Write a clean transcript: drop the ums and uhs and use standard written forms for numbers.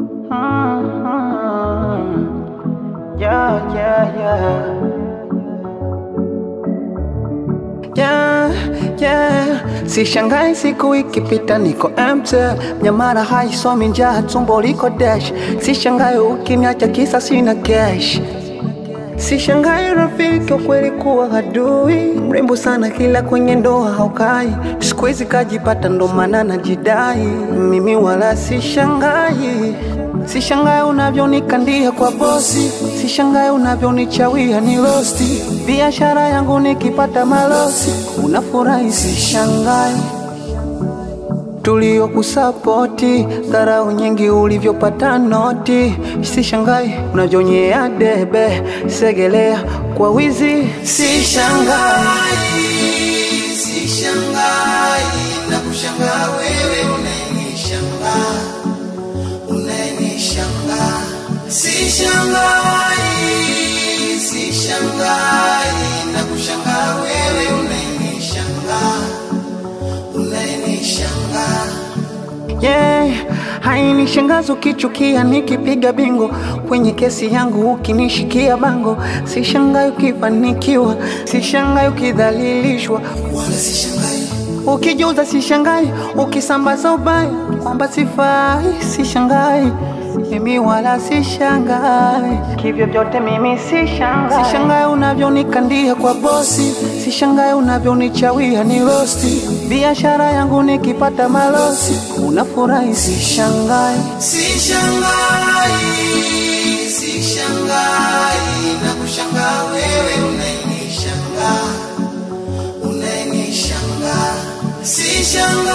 Yeah, yeah, yeah. Yeah, yeah. Sishangai siku ikipita niko empty. Nyamara haisomi njaa tumbo liko dash. Sishangai ukiniacha kisa sina cash. Sishangai rafiki ukweli kuwa adui. Mrembo sana kila kwenye ndoa haukai. Siku hizi kajipata ndo maana najidai. Mimi wala sishangai. Sishangai unavyonikandia kwa bosi. Sishangai unavyonichawia ni rosti. Biashara yangu nikipata malosi unafurahi. Sishangai tulio kusapoti dharau nyingi ulivyopata noti. Sishangai unavyonyea debe segelea kwa wizi. Sishangai, sishangai na kushangaa wewe unayenishangaa. Sishangai, sishangai na kushangaa wewe unayenishangaa. Yeah, hainishangazi ukichukia nikipiga bingo kwenye kesi yangu ukinishikia bango. Sishangai ukifanikiwa, sishangai ukidhalilishwa, wala sishangai ukijuza. Sishangai ukisambaza ubaya kwamba sifai. Sishangai mimi wala sishangai, kivyo vyote mimi sishangai. Sishangai unavyonikandia kwa bosi. Sishangai unavyonichawia ni rosti. Biashara yangu nikipata malosi unafurahi. Sishangai, sishangai, sishangai na kushangaa wewe unayenishangaa. Sishangai.